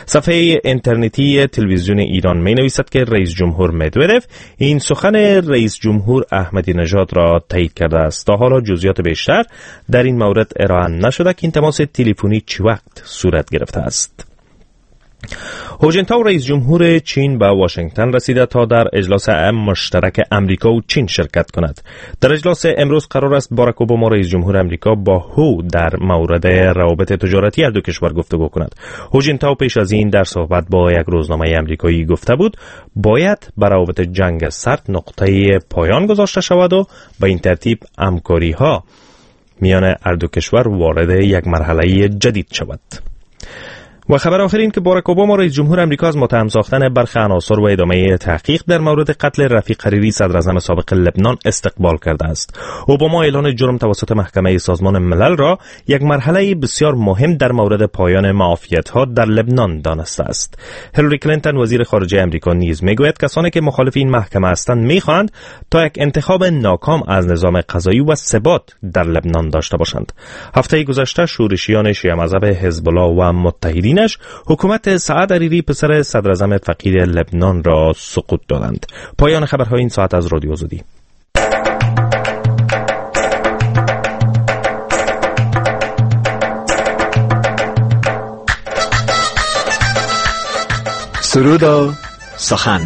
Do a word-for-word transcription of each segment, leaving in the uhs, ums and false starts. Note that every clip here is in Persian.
صفحه اینترنتی تلویزیون ایران می نویسد که رئیس جمهور مدودف این سخن رئیس جمهور احمدی نژاد را تایید کرده است. تا حالا جزئیات بیشتر در این مورد ارائه نشده که این تماس تلفنی چه وقت صورت گرفته است. هو جنتاو رئیس جمهور چین به واشنگتن رسیده تا در اجلاس امن مشترک امریکا و چین شرکت کند. در اجلاس امروز قرار است باراک اوباما رئیس جمهور امریکا با هو در مورد روابط تجارتی هر دو کشور گفتگو کند. هو جنتاو پیش از این در صحبت با یک روزنامه امریکایی گفته بود باید بر روابط جنگ سرد نقطه پایان گذاشته شود و به این ترتیب همکاری ها میان هر دو کشور وارد یک مرحله جدید شود. و خبر آخر این که باراک اوباما رئیس جمهور امریکا از متهم ساختن برخی عناصر و ادامه تحقیق در مورد قتل رفیق حریری صدراعظم سابق لبنان استقبال کرده است. اوباما اعلان جرم توسط محکمه سازمان ملل را یک مرحله بسیار مهم در مورد پایان معافیت‌ها در لبنان دانسته است. هیلاری کلینتون وزیر خارجه امریکا نیز میگوید کسانی که مخالف این محکمه هستند میخواهند تا یک انتخاب ناکام از نظام قضایی و ثبات در لبنان داشته باشند. هفته گذشته شورشیان شیعه مذهب حزب الله و متحدین حکومت سعد حریری پسر صدراعظم فقیر لبنان را سقوط دادند. پایان خبرهای این ساعت از رادیو آزادی. سرود و سخن.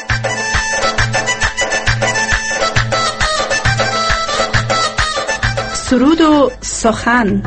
سرود و سخن.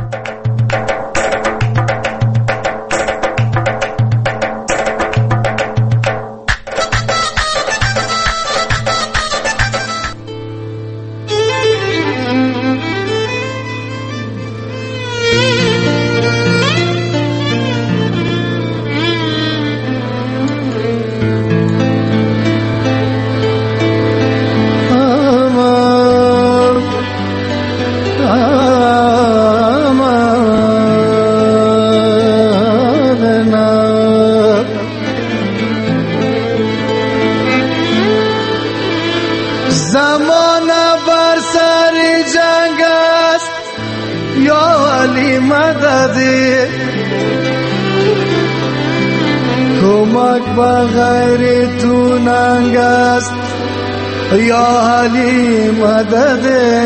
بغیر تو ننگ است یا علی مدد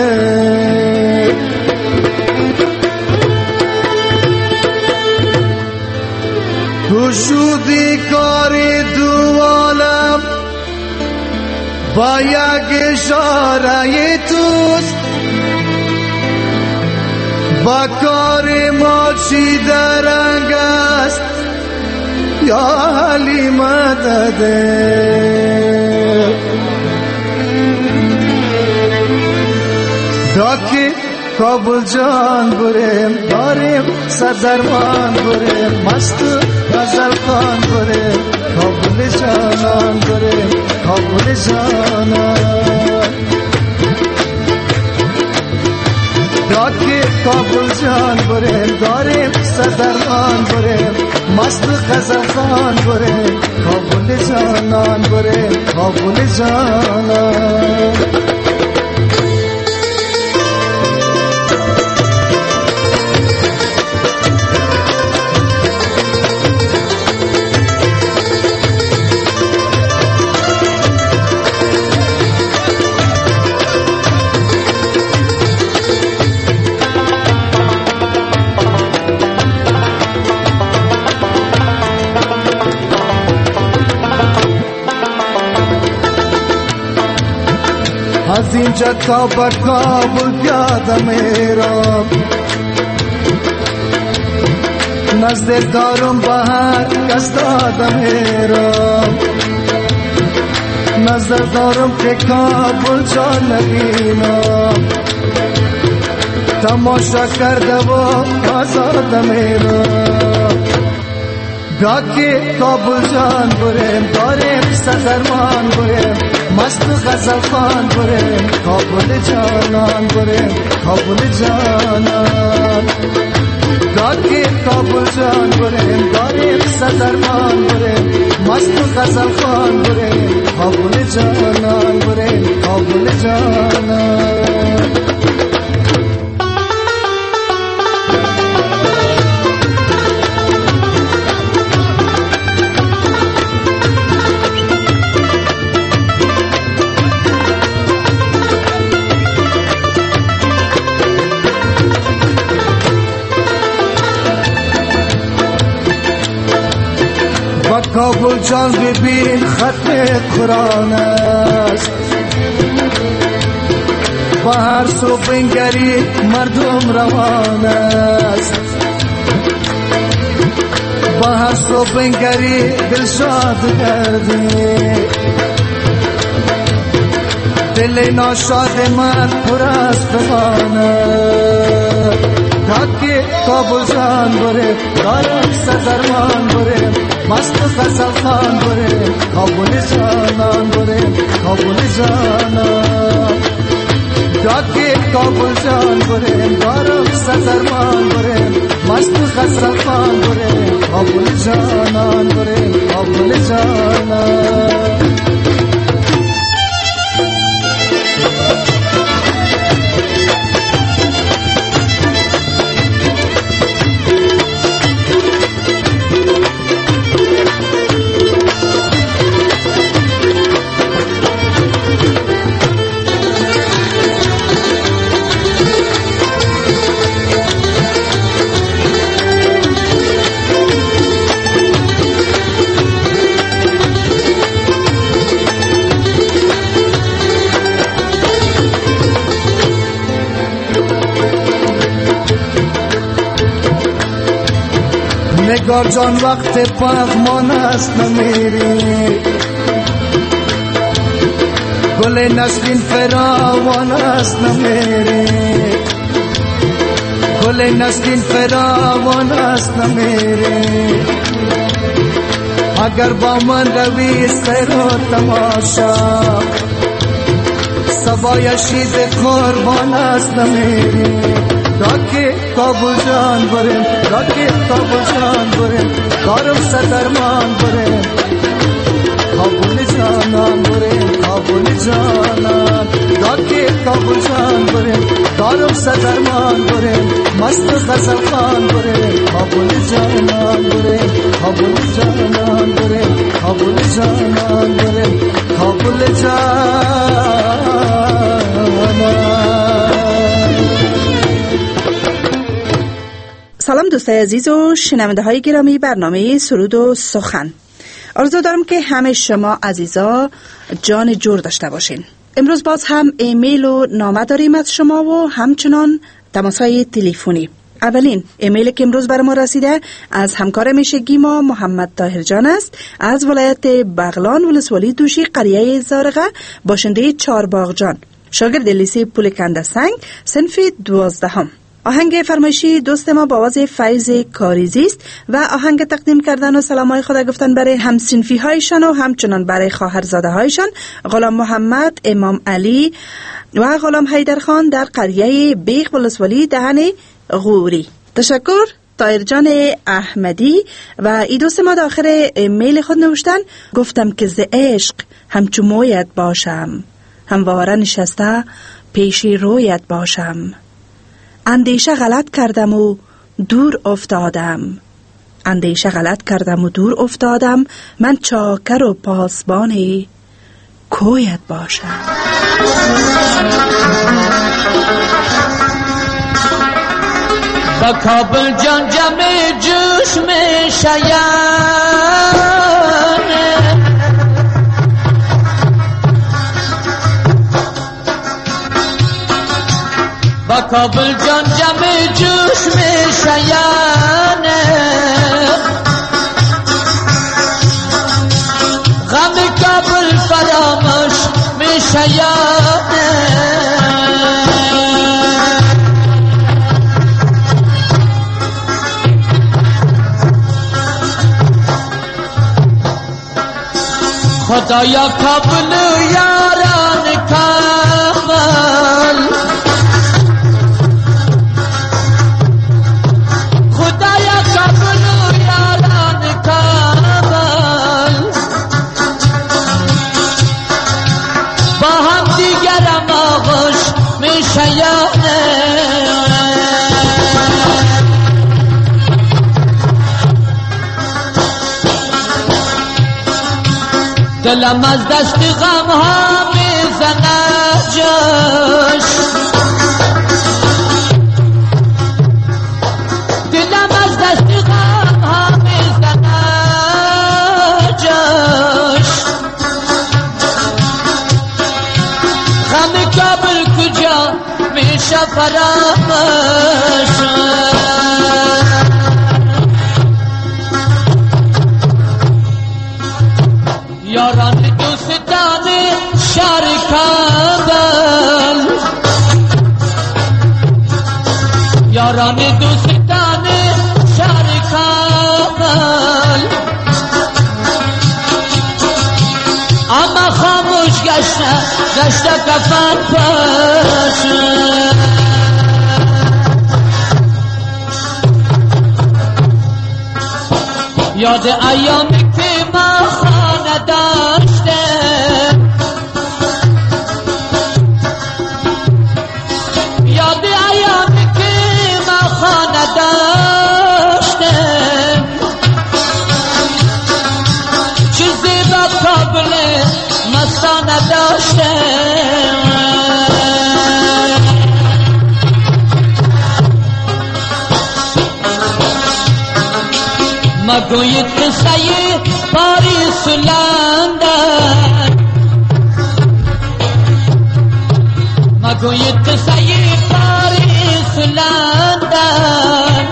تو شدی کاری دو عالم با یک اشاره توست با کار ما چی درنگ است یا علی مدد داکی کابل جان بریم داریم صدرمان بریم مست غزل خان بریم کابل جانان بریم کابل جانان داکی کابل جان بریم داریم صدرمان بریم مست غزل خان بریم کابل جانان بریم کابل جانان از اینجا تا به کابل پیاده میرم نزد دارم به هر کس داده میرم نظر دارم که کابل جان نبینم تماشا کرده و آزاده میرم گاکی کابل جان بریم داریم سزرمان بریم مست غزل خان بریم کابل جانان بریم کابل جانان گاکی کابل جان بریم داریم سزرمان بریم مست غزل خان بریم کابل جانان بریم کابل جانان با کابل جان ببین خط قرآن است، با هر سو بنگری مردم روان است، با هر سو بنگری دل شاد گردی، دل ناشاد من پر از بخانه. تاکی کابل جان بره دارم سزرمان بره، مست غزل خان بره کابل جانان بره کابل جانان. تاکی کابل جان بره دارم سزرمان بره، مست غزل خان بره کابل جانان بره کابل جانان. نگار جان وقت پغمان است نمیری، گل نسرین فراوان است نمیری، گل نسرین فراوان است نمیری. اگر با من روی سیر و تماشا، سبای شید قربان است نمیری. داکی کابل جان بریم، داکی کابل جان بریم، دارم سدرمان بریم کابل جانان بریم کابل جانان. داکی کابل جان بریم، دارم سدرمان بریم، مست غزل خان بریم کابل جانان بریم کابل جانان بریم کابل جانان بریم کابل جانان. سلام دوستای عزیز و شنونده های گرامی برنامه سرود و سخن. آرزو دارم که همه شما عزیزا جان جور داشته باشین. امروز باز هم ایمیل و نامه داریم از شما و همچنان تماس‌های تلفنی. اولین ایمیل که امروز بر ما رسیده از همکار میشگی ما محمد طاهر جان است، از ولایت بغلان ولسوالی دوشی قریه زارقه، باشنده چهارباغ جان، شاگرد لیسه پولکنده سنگ، صنف دوازدهم. آهنگ فرمایشی دوست ما با آواز فیض کاریزی است و آهنگ تقدیم کردن و سلامای خدا گفتن برای همسنفی هایشان و همچنان برای خواهرزاده هایشان غلام محمد، امام علی و غلام حیدر خان در قریه بیغ ولسوالی دهن غوری. تشکر طاهر جان احمدی. و ای دوست ما داخل میل خود نوشتن گفتم که ز عشق همچو مویت باشم، همواره نشسته پیشی رویت باشم. اندیشه غلط کردم و دور افتادم، اندیشه غلط کردم و دور افتادم، من چاکر و پاسبان کویت باشم. با کابل جان جمع جوش میں شیان، با کابل جان جمع جوش میں شیان، غم کابل فراموش میں شیان. خدایا کابل یاران کامل، خدایا کابل یاران کامل، با هم دیگرم آغوش می شیانه. دلم از دست غم ها میزنه جوش، دلم از دست غم ها میزنه فراموش یاران دوستان شهر کابل یاران دوستان شهر کابل اما خاموش گشته گشته کفن پاش یاد ایامی که ما خانه داشته یاد ایامی که ما خانه داشته چیزی با قابل مستانه داشته مگوید قصه پاریس و لندن مگوید قصه پاریس و لندن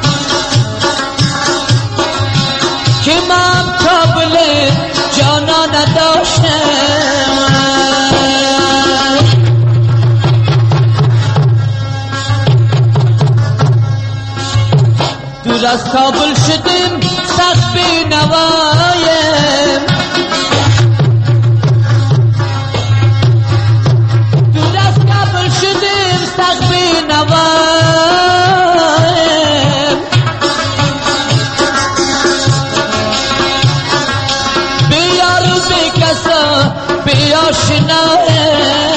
که من قابل جانا نداشتم دور از کابل شدیم سخت بینوایم دور از کابل شدیم سخت بینوایم بیار و بی کسا بی آشنایم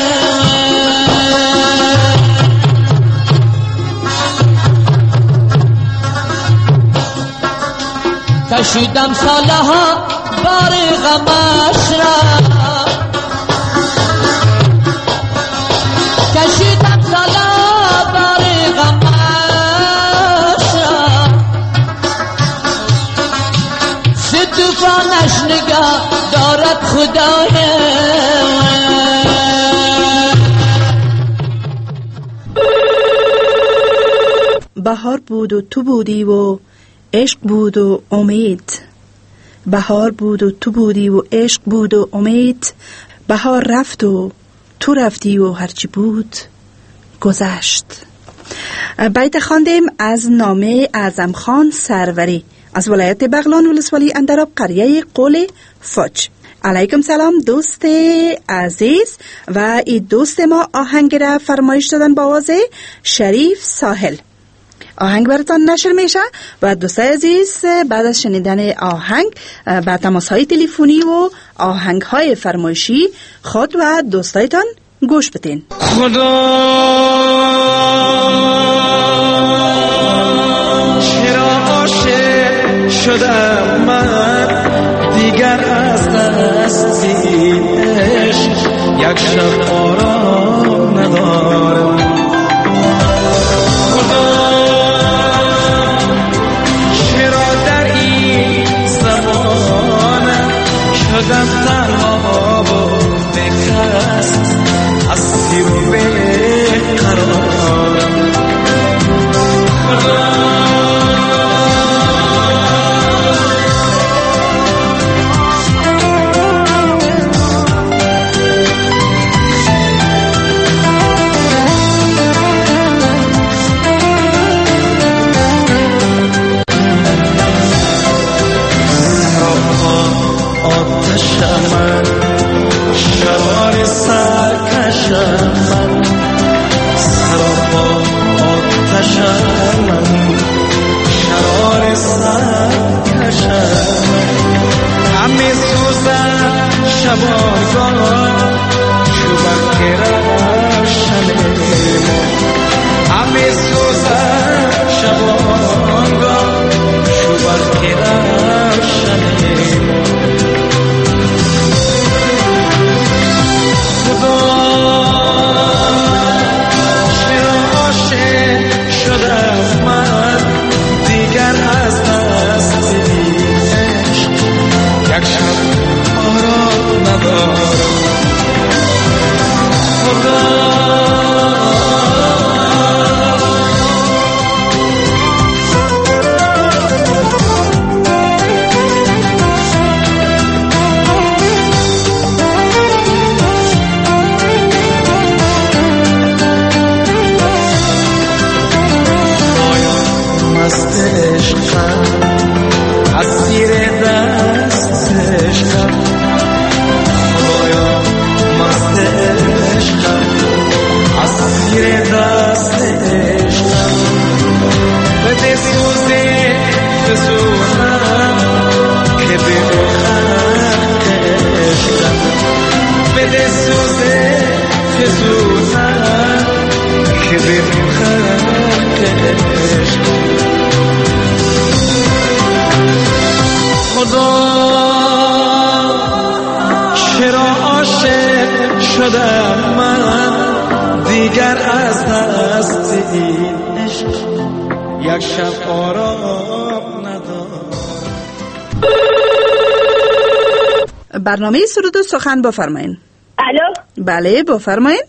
کشیدم سالها بار غمش را کشیدم سالها بار غمش را سی طوفانش نگاه دارد خدایم بهار بود و تو بودی و عشق بود و امید بهار بود و تو بودی و عشق بود و امید بهار رفت و تو رفتی و هرچی بود گذشت. بیت خواندیم از نامه اعظم خان سروری از ولایت بغلان ولسوالی اندراب قریه قول فاج. علیکم سلام دوست عزیز و این دوست ما آهنگ را فرمایش دادن با آواز شریف ساحل. آهنگ براتان نشر میشه و دوستای عزیز بعد از شنیدن آهنگ با تماس‌های تلفنی و آهنگ‌های فرمایشی خود و دوستایتان گوش بدین. خدا چرا عاشق شدم من دیگر از دست عشق یک شب آرام ندارم شدم تنها و بخست از سیر و بیقرارم یک شب آرام ندارم بسوزم که بفروخم عشق. خدا چرا عاشق شدم من دیگر از دست این عشق یک شب آرام ندارم. برنامه سرود و سخن بفرمایین. الو. بله بفرمایین.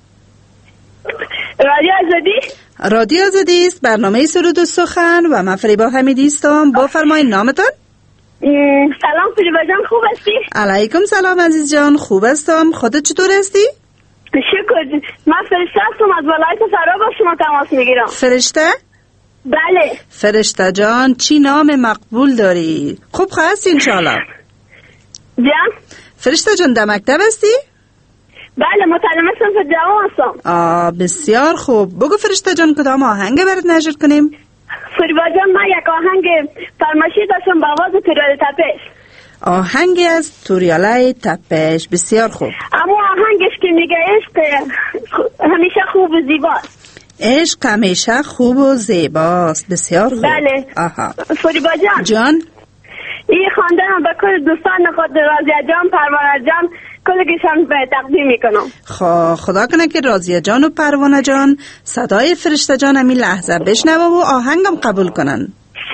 رادیو آزادی؟ رادیو آزادی است. برنامه سرود و سخن و من فریبا حمیدی هستم. بفرمایین نامتان؟ سلام فریبا جان، خوب هستی؟ علیکم سلام عزیز جان، خوب هستم. خودت چطور هستی؟ شکر. من فرشته هستم، از ولایت فرا با شما تماس میگیرم. فرشته؟ بله. فرشته جان چی نام مقبول داری؟ خوب هستی انشالله؟ جان؟ فرشته جان در مکتب هستی؟ بله متعلم صنف دوم هستم. آه بسیار خوب. بگو فرشته جان کدام آهنگ برات نشر کنیم؟ فریبا جان من یک آهنگ فرمایشی داشتم با آواز توریاله تپش. آهنگ از توریاله تپش. بسیار خوب. اما آهنگش که میگه عشق همیشه خوب و زیباست. عشق همیشه خوب و زیباست. بسیار خوب. بله. آها. فریبا جان جان این خواندنم به کل دوستان خود رازیه جان، پروانه جان کلگیشان به تقدیم میکنم. خب خدا کنه که رازیه جان و پروانه جان صدای فرشته جان همین لحظه بشنوه و آهنگم قبول کنن.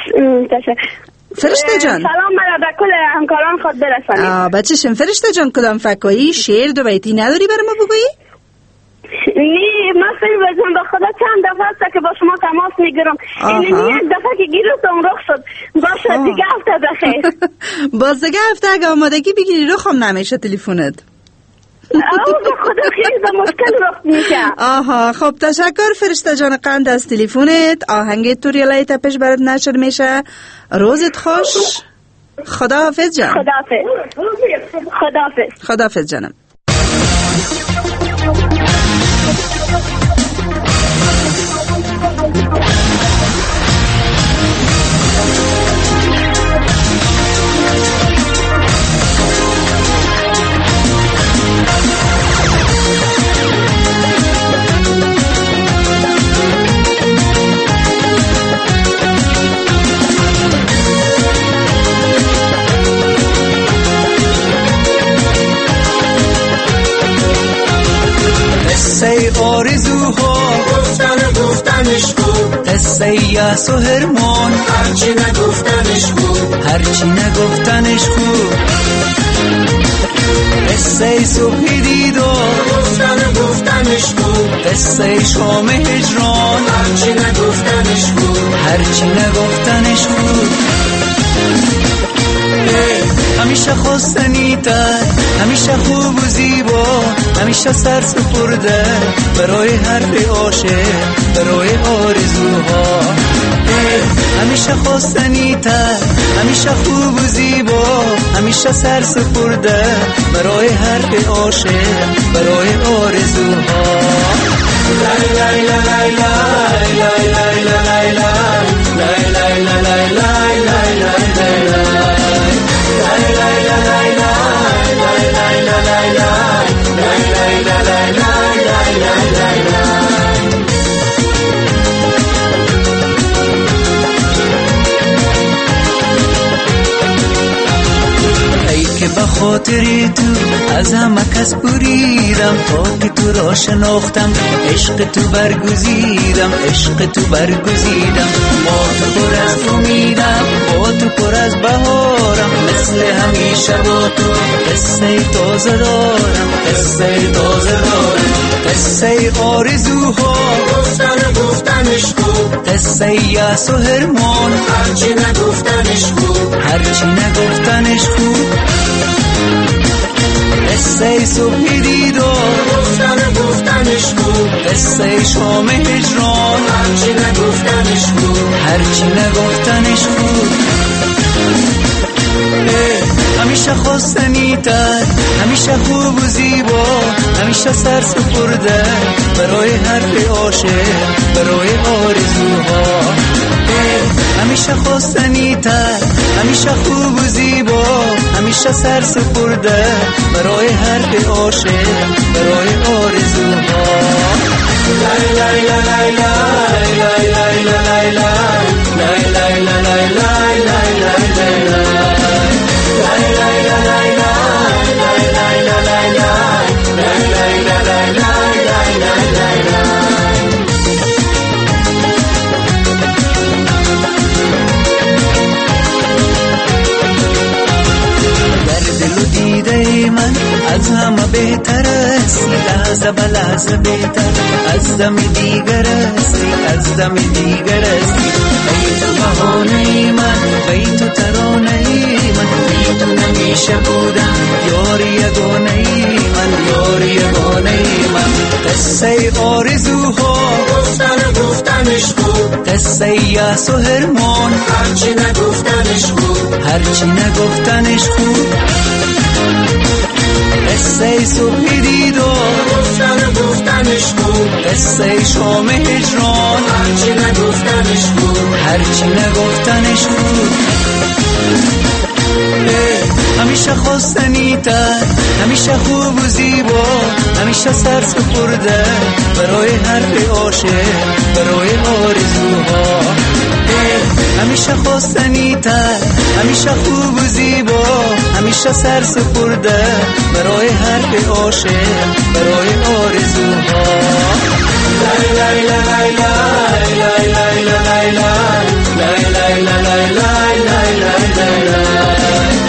فرشته جان سلام مرا به کل همکاران خود برسانید. آه بچه‌شم. فرشته جان کدام فکایی شعر دو بیتی نداری برای ما بگویی؟ نی من فریبا جان به خدا چند دفعه است که با شما تماس میگیرم. این یک دفعه که گیرتم رخ شد. باشه دیگه هفته بخیر. باز دیگه هفته اگه آمادگی بگیری رخم نمیشه تلفنت. آه به خدا خیلی به مشکل رخ میشه. آها خب تشکر فرشته جان قند از تلفنت. آهنگ توریاله تپش برات نشر میشه. روزت خوش. خداحافظ جان. خداحافظ. خداحافظ. خداحافظ جانم. قصه آرزوها گفتن گفتنش بود، قصه یأس و هرمان هرچی نگفتنش بود، هرچی نگفتنش بود. قصه صبح دیدار گفتن گفتنش بود، قصه شام هجران هرچی نگفتنش بود، هرچی نگفتنش بود. همیشه خواستنی تر، همیشه خوب و زیبا، همیشه سر سپرده برای حرف عاشق، برای آرزوها. همیشه خواستنی تر، همیشه خوب و زیبا، همیشه سر سپرده برای حرف عاشق، برای آرزوها. لای لای لای لای لای لای لای لای لای لای لای لای لای که به خاطری تو از همه کس بریدم، تا که تو را شناختم عشق تو برگزیدم، عشق تو برگزیدم. با تو پر از امیدم، با تو پر از بهارم، مثل همیشه با تو قصه تازه دارم، قصه تازه دارم. قصه آرزوها گفتن گفتنش بود، قصه یأس و هرمان هرچی نگفتنش بود، هرچی نگفتنش بود. قصه صبح دیدار گفتن گفتنش بود، قصه شام هجران هرچی نگفتنش بود، هرچی نگفتنش بود. همیشه خواستنی تر، همیشه خوب و زیبا، همیشه سر سپرده برای حرف عاشق، برای آرزوها. همیشه خواستنی تر، همیشه خوب و زیبا، همیشه همیشه سر سپرده برای هر که عاشق برای آرزوها. لای لای لای لای لای لای لای لای لای لای لای لای لای لای از همه بهتر است لحظه به لحظه بهتر از دم دیگر استی از دم دیگر استی ای تو بهانه من ای تو ترانه من ای تو نمیشه بودم یاری یگانه من یاری یگانه من. قصه آرزوها گفتن گفتنش خوب قصه یأس و حرمان هرچی نگفتنش خوب هرچی نگفتنش خوب. قصه صبح دیدار گفتن گفتنش خوب قصه شام هجران هرچی نگفتنش خوب هرچی نگفتنش خوب. همیشه خواستنی تر همیشه خوب و زیبا همیشه سر سپرده برای هر عاشق برای آرزوها. همیشه خواستنی تر همیشه خوب و زیبا همیشه سر سپرده برای هر که عاشق برای آرزوها. لای لای لای لای لای لای لای لای لای لای لای لای لای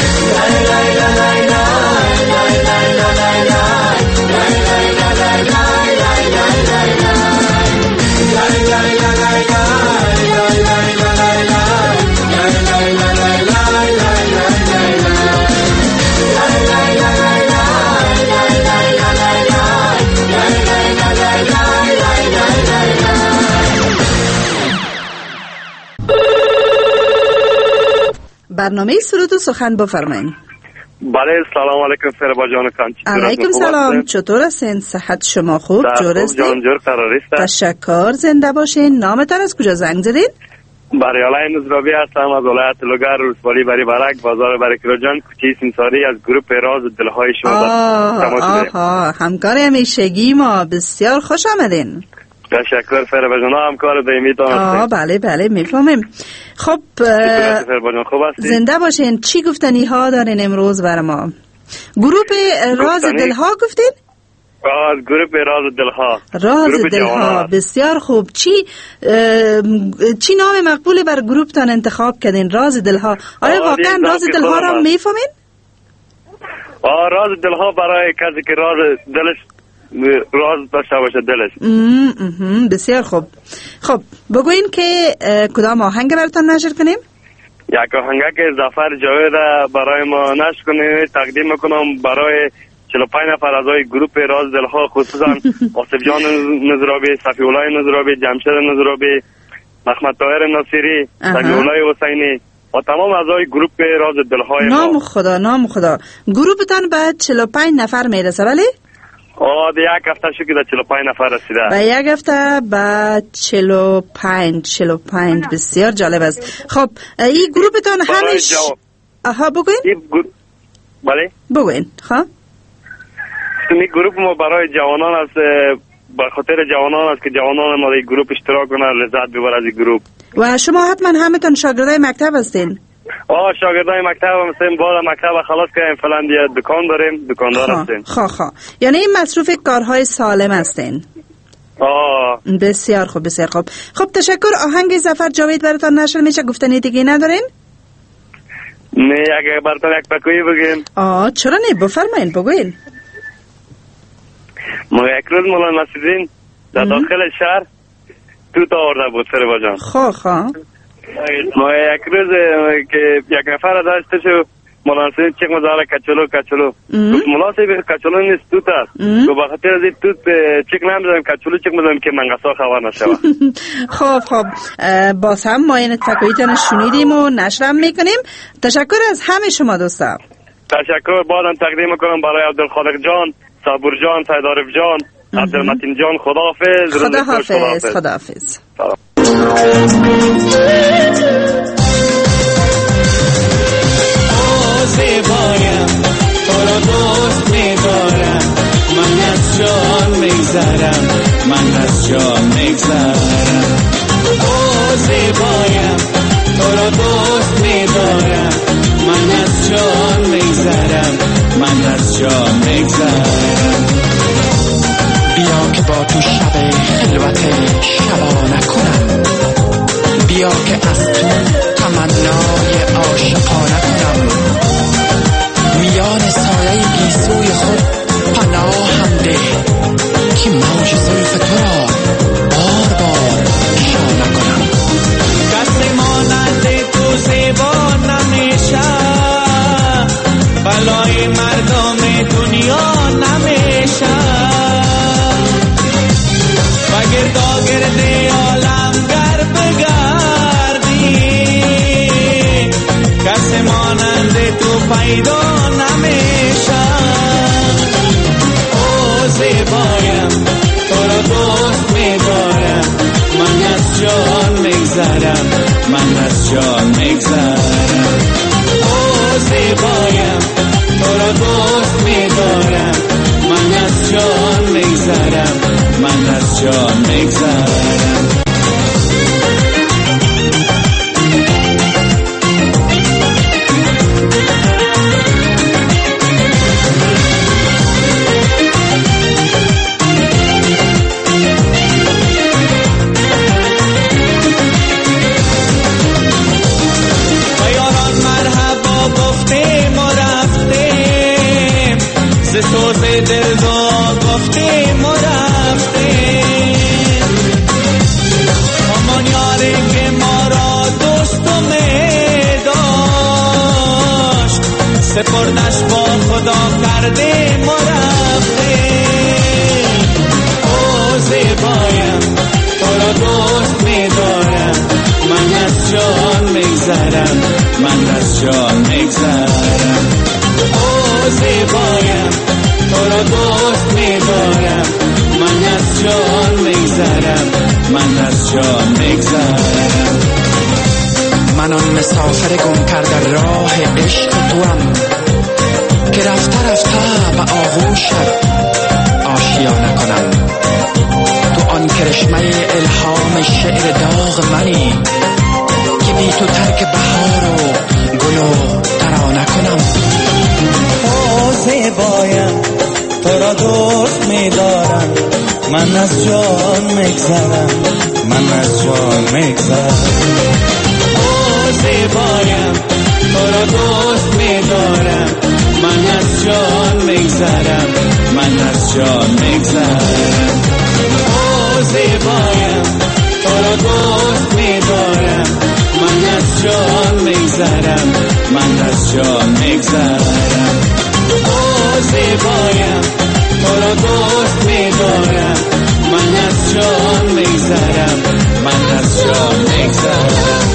برنامه سرود و سخن بفرمایید. بله سلام علیکم فربا جان کانچی. علیکم سلام، چطور هستین؟ صحت شما خوب؟ جور هستین؟ جان جور قرار است. تشکر، زنده باشین. نامتان از کجا زنگ زدین؟ بریالای نظرابی هستم از ولایت لوگر روسپالی بری برک بازار برکیرو جان کوچه سیمساری از گروه راز دلهای شما. آه آها همکار همیشگی ما، بسیار خوش آمدین. تشکر فربا جان، همکار دائمی تان هستین. آه بله بله میفهمیم. خب زنده باشین. چی گفتنی ها دارین امروز بر ما؟ گروه راز دلها گفتین؟ آه گروه راز دلها. راز دلها بسیار خوب. چی چی نام مقبول بر گروه تان انتخاب کردین؟ راز دلها. آیا واقعا راز دلها را میفهمین؟ آه راز دلها برای کسی که راز دلش راز داشته باشه دلش. بسیار خوب. خب بگوین که کدام آهنگ براتون نشر کنیم؟ یک آهنگ که ظفر جاوید برای ما نشر کنیم تقدیم میکنم برای چهل و پنج نفر اعضای گروه راز دلها، خصوصا آصف جان نظرابی، صفی‌الله نظرابی، جمشید نظرابی، محمد طاهر ناصری، صفی‌الله حسینی و تمام اعضای گروه راز دلهای ما. نام خدا نام خدا. گروهتان به چهل و پنج نفر میرسه ولی؟ آه ده یک هفته شو که ده چهل و پنج نفر رسیده. به یک هفته به چهل و پنج چهل و پنج بسیار جالب است. خب این گروهتان همیش جو... آها بگوین؟ گرو... بله؟ بگوین خب این گروه ما برای جوانان است، به خاطر جوانان است که جوانان ما در گروه اشتراک کنن، لذت ببرن از این گروه. و شما حتما همتون شاگردای مکتب هستین؟ آه شاگردای مکتب هستیم. بعد مکتب خلاص کردیم فعلا دیگه دکان داریم، دکاندار هستیم. خب خب یعنی مصروف کارهای سالم هستین. آه بسیار خوب بسیار خوب. خب تشکر. آهنگ ظفر جاوید براتون نشر میشه، گفتنی دیگه ندارین؟ نه اگه براتون یک پکویی بگیم. آه چرا نه، بفرمایین بگوین. ما یک روز مولانا نصیرالدین در داخل شهر تو تا آورده بود فربا جان. خب خب ما یک روز که یک نفر داشته شو مولانا نصیرالدین چک مزاره کچلو کچلو گفت مولانا صاحب کچلو نیست توت است. گفت بخاطر از این توت چک نمیزنم کچلو چک میزنم که منقصا خبر نشوه. خب خب باز هم ما این تکویتان شنیدیم و نشرم میکنیم. تشکر از همه شما دوستا. تشکر. بعدم تقدیم میکنم برای عبدالخالق جان، صبور جان، سید عارف جان، عبدالمتین جان. خداحافظ. خداحافظ. خداحافظ. زیبایم میگذرم، من از جان میگذرم. او زیبایم تو را دوست میدارم، من از جان میگذرم، من از جان میگذرم. بیا که با تو شب خلوت شبانه کنم، بیا که از تو تمنای عاشقانه کنم. میان سایه گیسوی خود پناهم ده، که موج زلف تو را بار بار شانه کنم. کسی مانند تو زیبا نمیشه، بلای مردم دنیا نمیشه. بگرد گرد عالم گر بگردی، کسی مانند تو پیدا نمیشه. او زیبایم تو را دوست میدارم، من از جان میگذرم، من از جان میگذرم. او زیبایم تو را دوست میدارم، من از جان میگذرم، من از جان میگذرم. سوز دل دو گفتیم و رفتیم، همان یاری که ما را دوست و می داشت، سپردش با خدا کردیم و رفتیم. او زیبایم تو را دوست می دارم، من از جان میگذرم، من از جان میگذرم. او زیبایم تو را دوست میدارم، من از جان میگذرم، من از جان میگذرم. من آن مسافر گم کرده راه عشق توام، که رفته رفته به آغوشت آشیانه کنم. تو آن کرشمه الهام شعر داغ منی، که بی تو ترک بهار و گل و ترانه کنم. او زیبایم تو را دوست میدارم، من از جان میگذرم، من از جان میگذرم. او زیبایم تو را دوست میدارم، من از جان میگذرم، من از جان میگذرم. او زیبایم تو را دوست میدارم، من از جان میگذرم، من از جان میگذرم. او زیبایم تو را دوست میدارم، من از جان میگذرم، من از جان میگذرم.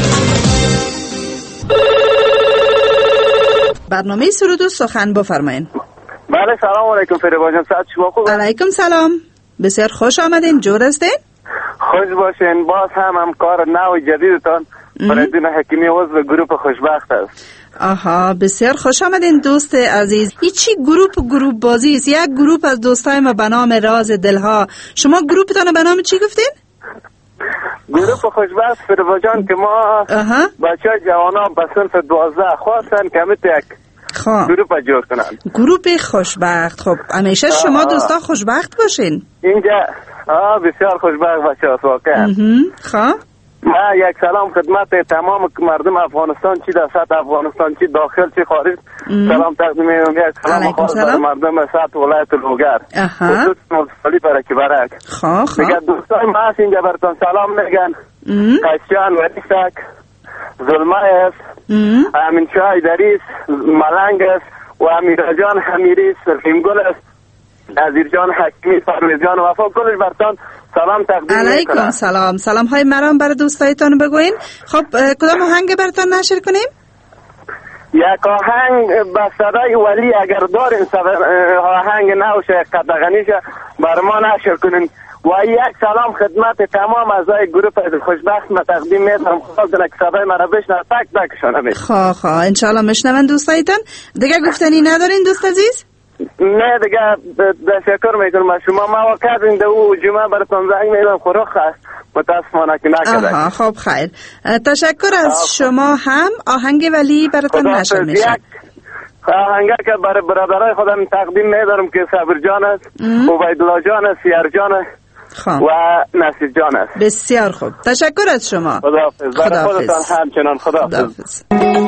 برنامه سرود و سخن بفرمایید. بله سلام علیکم فریبا جان، صحت شما خوبه؟ علیکم سلام، بسیار خوش آمدین. جور هستین؟ خوش باشین. باز هم همکار نو جدیدتان فریدون حکیمی عضو گروپ خوشبخت است. آها، بسیار خوش آمدین دوست عزیز. این چی گروپ گروپ بازی است؟ یک گروپ از دوستای ما به نام راز دلها. شما گروپتان به نام چی گفتین؟ گروپ خوشبخت فریبا جان، که ما بچه جوانا به صنف دوازده خواستن که همیت یک خواه. گروپ جور کنن. گروپ خوشبخت. خب همیشه شما دوستا خوشبخت باشین. اینجا آه بسیار خوشبخت بچه هست واقعا. خواه. ما یک سلام خدمت تمام مردم افغانستان، چی در سطح افغانستان، چی داخل چی خارج، سلام تقدیم میکنم. یک سلام خاص بر مردم سطح ولایت لوگر، خصوص مفصلی برک برک. خواه خواه. دیگه دوستان ما هست اینجا براتون سلام میگن. قشیان ولیسک، ظلمه است، امین شاه دریس، ملنگ است و امیرجان حمیری است، سرخیمگل است، عزیرجان حکیمی، فرویزجان وفا، کلش براتون سلام تقدیم میکنم. علیکم سلام. سلام های مرام برای دوستایتان بگوین. خب کدام آهنگ براتون نشر کنیم؟ یک آهنگ به صدای ولی اگر دارین آهنگ نوشه قدغنیشه بر ما نشر کنین. و یک سلام خدمت تمام اعضای گروه خوشبخت ما تقدیم میکنم. خدا کنه که صدای مرا بشنوه، تک تکشان. خواه خواه انشالله مشنون دوستایتان. دیگه گفتنی ندارین دوست عزیز؟ نه دیگه تشکر میکنم از شما. ما وقت این دو جمعه براتون زنگ میدم خروخ است متاسفانه که نکرده. آها خب خیر. تشکر از شما هم. آهنگ ولی براتون نشر میشه. آهنگه که برای برادرای خودم تقدیم میدارم که صبر جان است، عبیدالله جان است، سیر جان است و نصیر جان است. بسیار خوب. تشکر از شما. خداحافظ. برای خودتان همچنان. خداحافظ.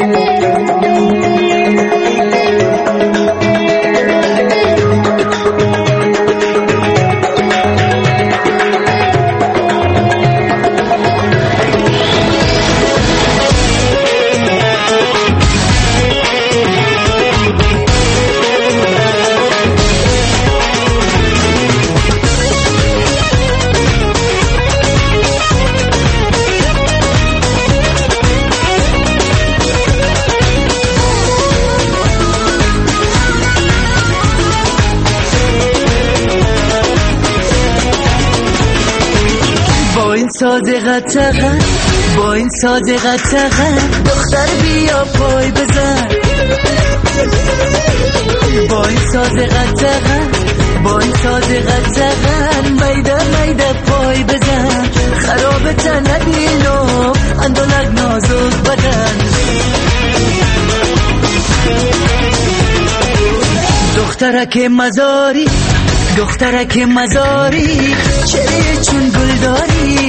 ساز قطغن با این ساز قطغن دختر بیا پای بزن، با این ساز قطغن با این ساز قطغن میده میده پای بزن، خرابت نبینم اندالک نازک بدن. دخترک مزاری دخترک مزاری چری چون گلداری،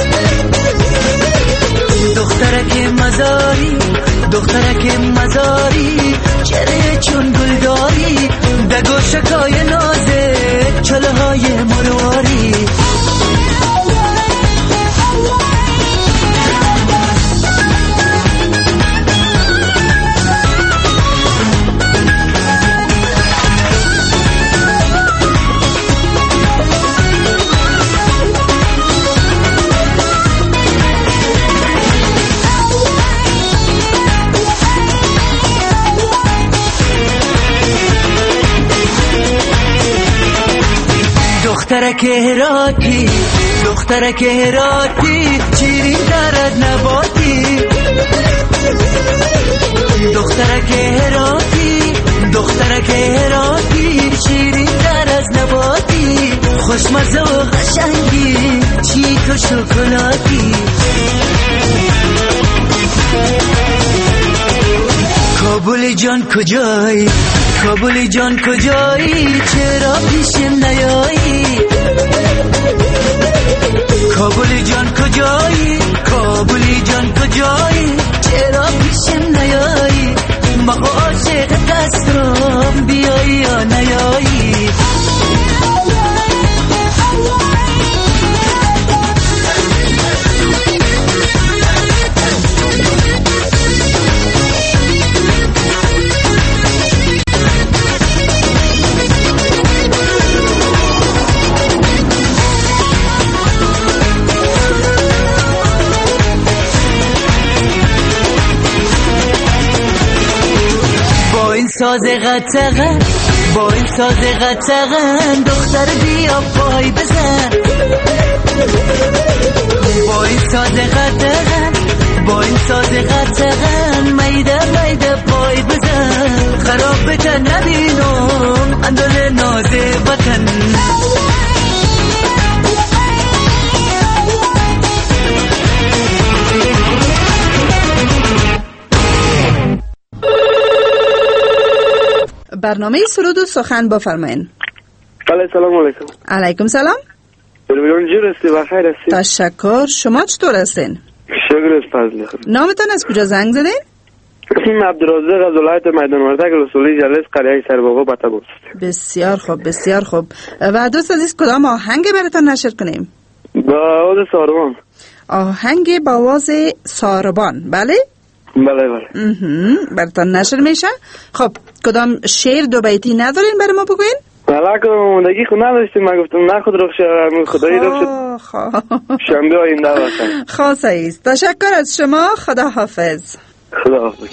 دخترک مزاری دخترک مزاری چری چون گلداری، دگو شکای نازه چله های مرواری. دخترک هراتی دخترک هراتی چیرین دارد نباتی، دخترک هراتی دخترک هراتی شیرین دارد نباتی، خوشمزه و قشنگی چیک و شکلاتی. کابل جان کجایی کابل جان کجایی چرا پیشم نیایی، کابل جان کجایی کابل جان کجایی چرا پیشم نیایی، مگه عاشق دستم بیایی یا نیایی. ساز قطغن با این ساز قطغن دختر بیا پای بزن، با این ساز قطغن با این ساز قطغن میده میده پای بزن، خراب بکن نبینم اندل ناز وطن. برنامه سرود و سخن بفرمایید. سلام علیکم. علیکم سلام. جور هستی بخیر هستی؟ تشکر. شما چطور هستین؟ شکر از فضل خود. نامتان از کجا زنگ زدین؟ اسمم عبدالرزاق از ولایت میدان وردک رسولی جلس قریه سرباغو بطبوست. بسیار خوب بسیار خوب. و دوست عزیز کدام آهنگ براتون نشر کنیم؟ با آواز ساربان. آهنگ با آواز ساربان. بله؟ بله بله. براتون نشر میشه. خب کدام شعر دو بیتی ندارین برای ما بگوین؟ بله که موندگی خود نداشتیم. من گفتم نه خود رخ شد خدایی رخ شد شنبه آینده باشه. خاصه ایست. تشکر از شما. خدا حافظ. خدا حافظ.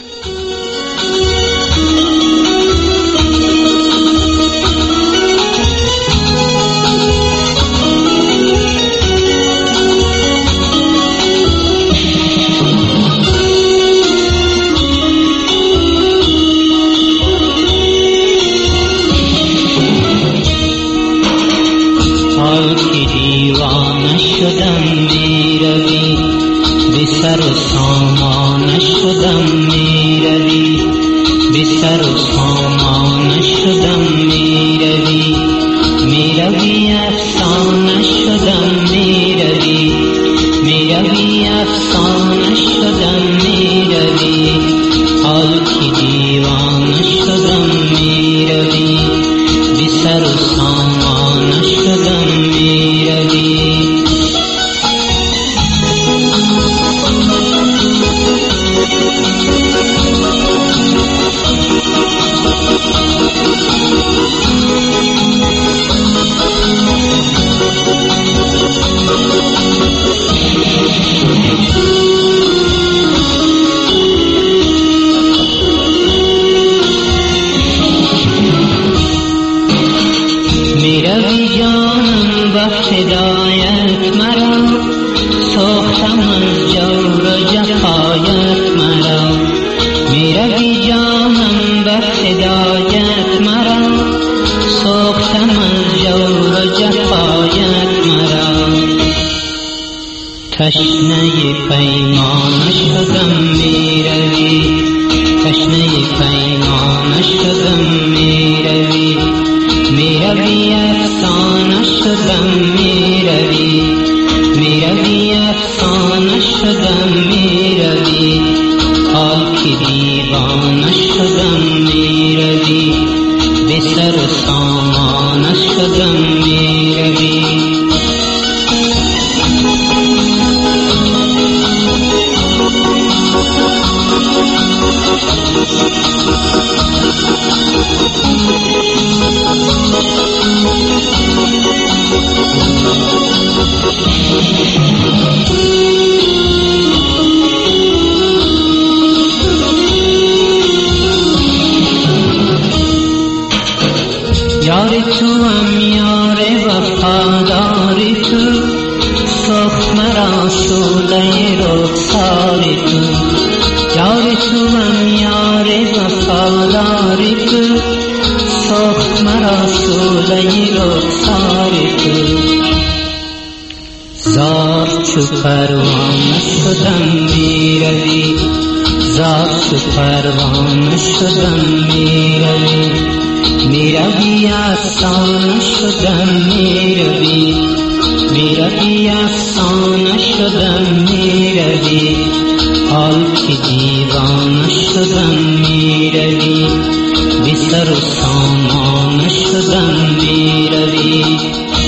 و سامان شدم میروی میروی افسانه شدم میروی میروی افسانه شدم میروی حال کی دیوانه شدم میروی بی سر و سامان شدم میروی میروی جانم با فدایت مرا سوختم از جور و جفایت مرا میروی جانم با فدایت مرا سوختم از جور و جفایت مرا تشنه پیمان شدم میروی تشنه پیمان شدم میروی میروی افسانه شدم میروی میروی افسانه شدم میروی حال کی دیوانه شدم میروی بی سر و سامانه شدم میروی یاری تو هم یار وفاداری تو سخت مرا شوله رخساری تو یاری تو هم یار وفاداری تو سخت مرا شوله رخساری تو زار چو پروانه شدم میروی زار چو پروانه شدم میروی میروی افسانه شدم میروی میروی افسانه شدم میروی حال کی دیوانه شدم میروی بی سر و سامانه شدم میروی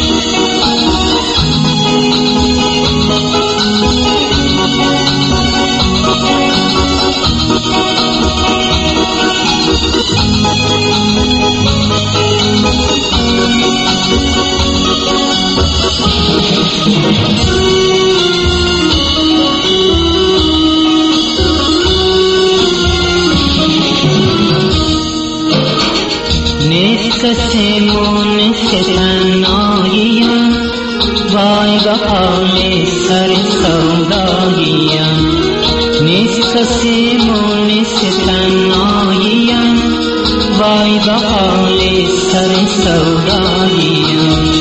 نیست کسی مونس تنهاییم وای به حال سر سوداییم نیست کسی مونس تنهاییم وای به حال سر سوداییم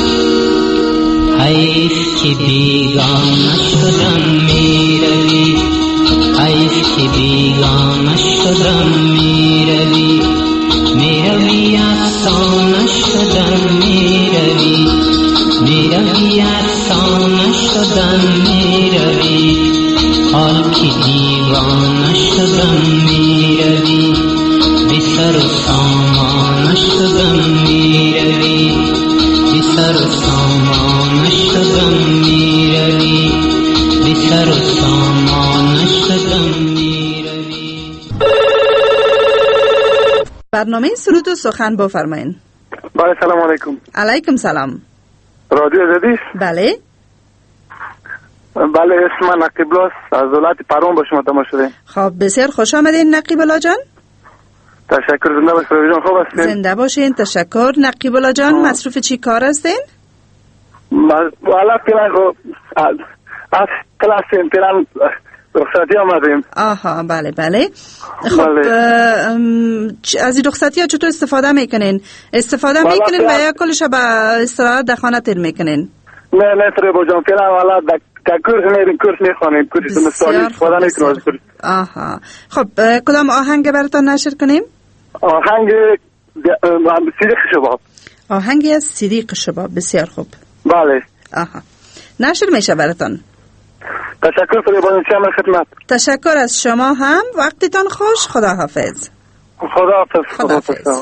حیف که بیگانه شدم میروی حیف که بیگانه شدم میروی میروی افسانه شدم میروی میروی افسانه شدم میروی حال کی دیوانه شدم میروی بی سر و سامانه شدم میروی بی سر و سامانه شدم میروی بی سر و سامانه شدم میروی. برنامه سرود و سخن بفرمایید. بله سلام علیکم. علیکم سلام. رادیو زدیش؟ بله. بله اسم من نقیب الله از ولایت پروان با شما تماس شده. خب بسیار خوش آمدین نقیب الله جان. تشکر. زنده باشین رادیو جان. خوب هستین؟ زنده باشین. تشکر نقیب الله جان. مصروف چی کار هستین؟ والا فعلا از کلاس فعلا رخصتی آمدیم. آها بله بله. خب بله. از این رخصتی ها چطور استفاده میکنین؟ استفاده میکنین و یا کلش به استراحت در خانه تیر میکنین؟ نه نه تره با جان فعلا والا در کورس میرین کورس میخوانیم کورس مستالی استفاده میکنیم. آها. خب کدام آهنگ براتون نشر کنیم؟ آهنگ صدیق شباب. آهنگی از صدیق شباب. بسیار خوب. بله. آها. نشر میشه براتون. تشکر فریبان شما خدمت. تشکر از شما هم. وقتتان خوش. خداحافظ. خداحافظ. خداحافظ.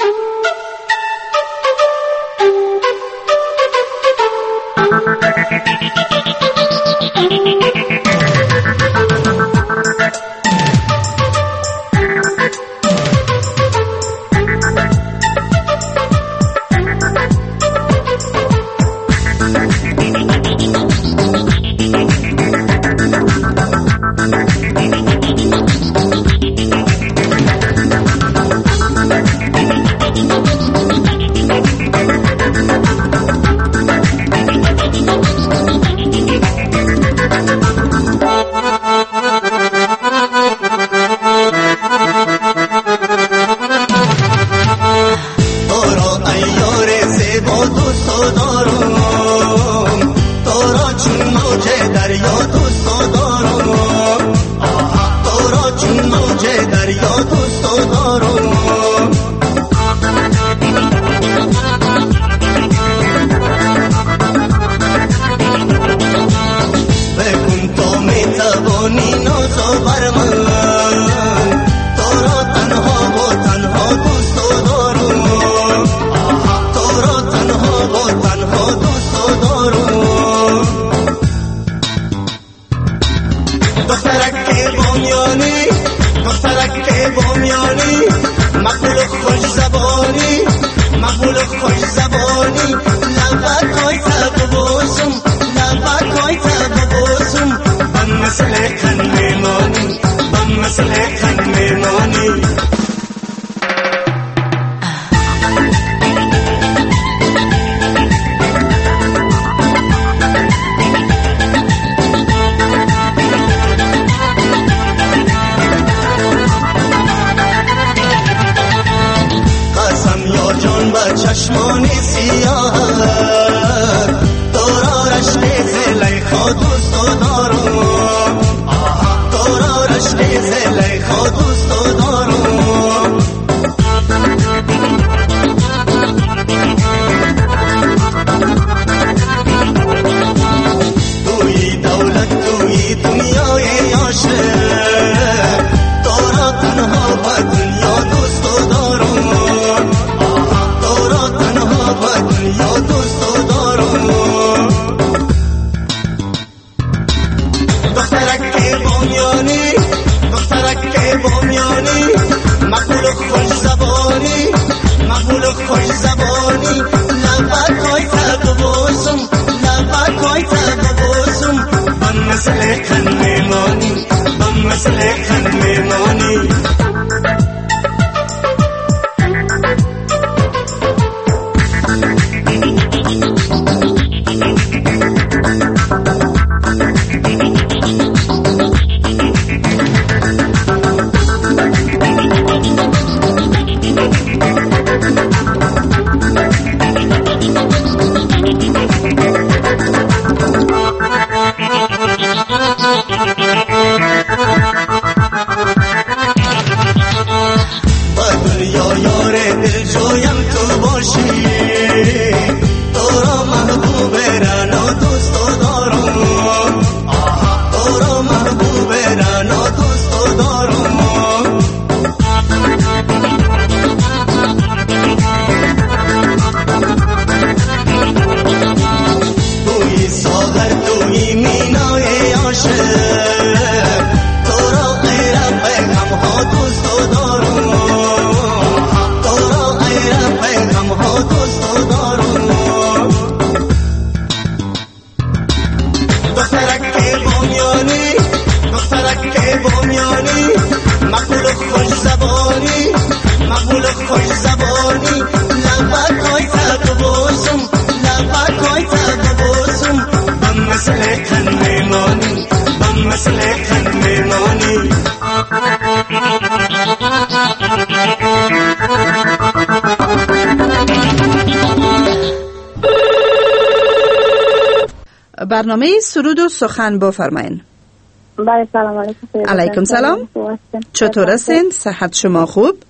برنامه سرود و سخن بفرمایید. بله سلام علیکم. علیکم سلام. چطور هستین؟ صحت شما خوب؟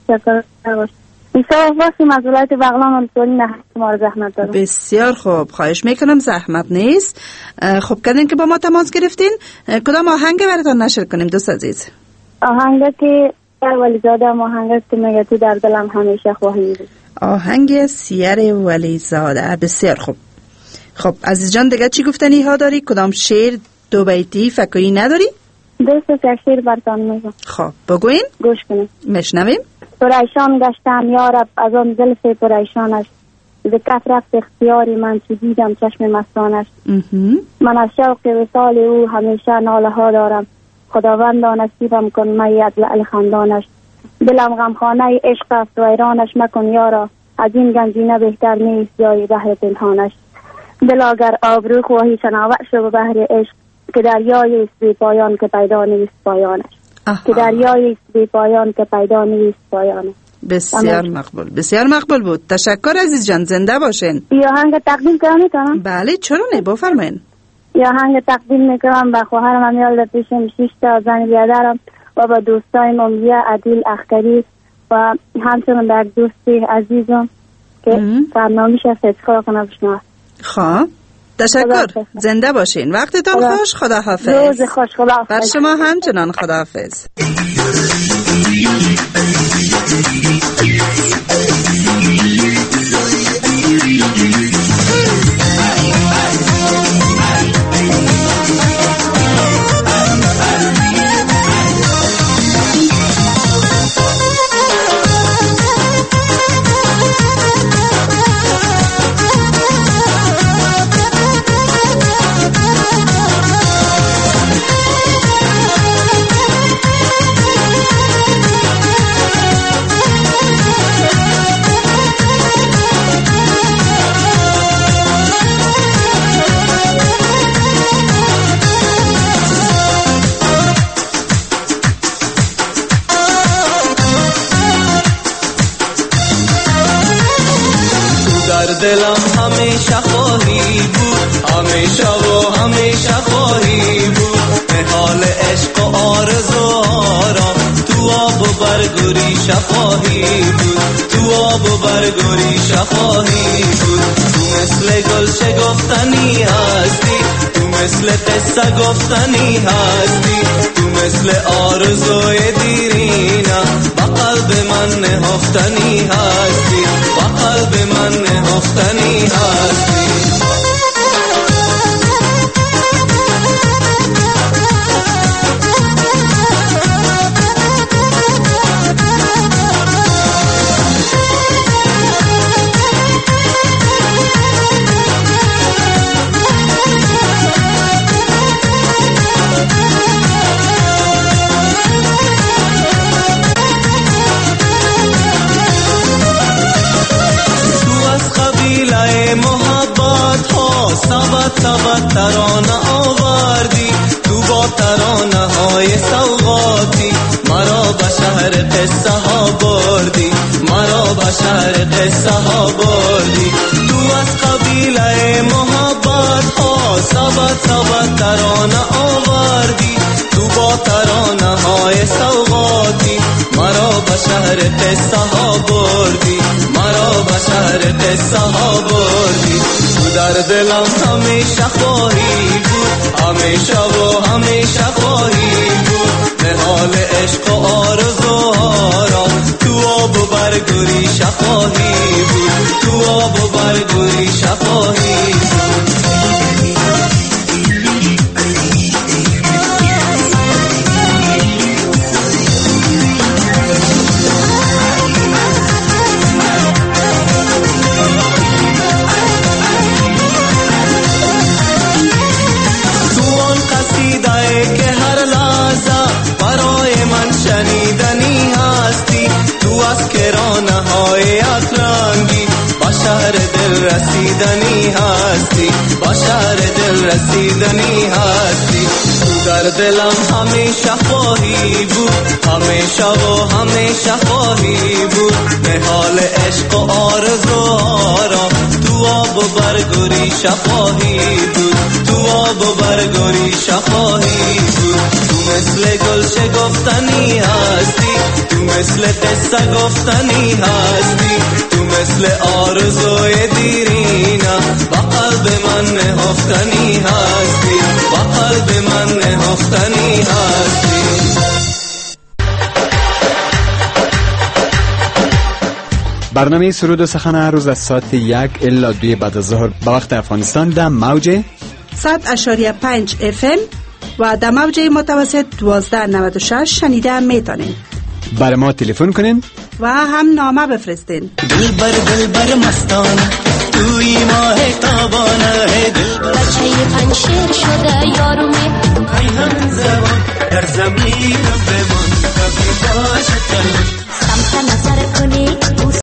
تشکر باش. ایسا واسیم از ولایت بغلان السوری نه ما زحمت دارم. بسیار خوب، خواهش میکنم، زحمت نیست. خوب کردین که با ما تماس گرفتین. کدام آهنگ براتون نشر کنیم دوست عزیز؟ آهنگ که ولیزاده آهنگ که میگه تو در دلم همیشه خواهی بود. آهنگ سیر ولیزاده. بسیار خوب. خب عزیز جان دیگه چی گفتنی ها داری؟ کدام شعر دو بیتی فکری نداری؟ دوست یک شعر براتون میگم. خب بگوین. گوش کنید. مشنویم. پریشان گشتم یارب از آن دل پریشانش، ز کف رفت اختیاری من چه دیدم چشم مستانش. من از شوق وصال او همیشه ناله ها دارم، خداوندا نصیبم کن می از لعل خندانش. دلم غمخانه عشق است و ایرانش مکن یارا، از این گنجینه بهتر نیست جای بحر پنهانش. دل اگر آبرو خواهی شناور شو به بحر عشق، که دریای است بی پایان که پیدا نیست پایانش. که دریای است بی پایان که پیدا نیست پایانش. بسیار مقبول، بسیار مقبول بود. تشکر عزیز جان، زنده باشین. یا آهنگ تقدیم کنم میتونم؟ بله چرا نه، بفرمایید. یا آهنگ تقدیم میکنم به خواهرم امیال پیشم شش تا زن بیادرم و با دوستای ممیه عدیل اختری و همچنین در دوستی عزیزم که برنامه‌ش افتخار کنم بشنوم. خب تشکر، زنده باشین. وقتتان خدا. خوش، خداحافظ. روز خوش، خداحافظ. بر شما همچنان، خداحافظ. دلم همیشه خواهی بود، همیشه و همیشه خواهی بود. به حال عشق و آرزوها را تو آب و برگوری شفاهی بود، تو آب و برگوری شفاهی بود. تو مثل گل شگفتنی هستی، تو مثل قصه گفتنی هستی، تو مثل آرزوی دیرینه با قلب من نهفتنی هستی، با قلب من نهفتنی هستی. سبت سبت ترانه آوردی، تو با ترانه های سوغاتی مرا به شهر قصه ها بردی، مرا به شهر قصه ها بردی. تو از قبیله محبت ها سبت سبت ترانه آوردی، تو با ترانه های سوغاتی مرا به شهر قصه ها بردی، مرا به شهر قصه ها بردی. در دلم همیشه خواهی بود، همیشه و همیشه خواهی بود. به حال عشق و آرزوها را تو آب و برگوری شفاهی بود، تو آب و برگوری شفاهی بود. رسیدنی هستی، با شهر دل رسیدنی هستی. تو در دلم همیشه خواهی بود، همیشه و همیشه خواهی بود. به حال عشق و آرزوها را تو آب و برگوری شفاهی بود، تو آب و برگوری شفاهی بود. تو مثل گل شگفتنی هستی، تو مثل مثل قصه گفتنی هستی، تو مثل آرزوی دیرینه با قلب من نهفتنی هستی، با قلب من نهفتنی هستی. برنامه سرود و سخن هر روز از ساعت یک الا دوی بعد از ظهر به وقت افغانستان در موج صد اشاریه پنج اف ام و در موج متوسط دوازده نود و شش شنیده میتونین. برای ما تلفن کنین و هم نامه بفرستین. دل بر دل بر مستانه توی ماه تابانه ہے دل بچه پنشیر شده یارومه ای هم زبان در زمین بمون کبھی باشه تن سمت نظر کنی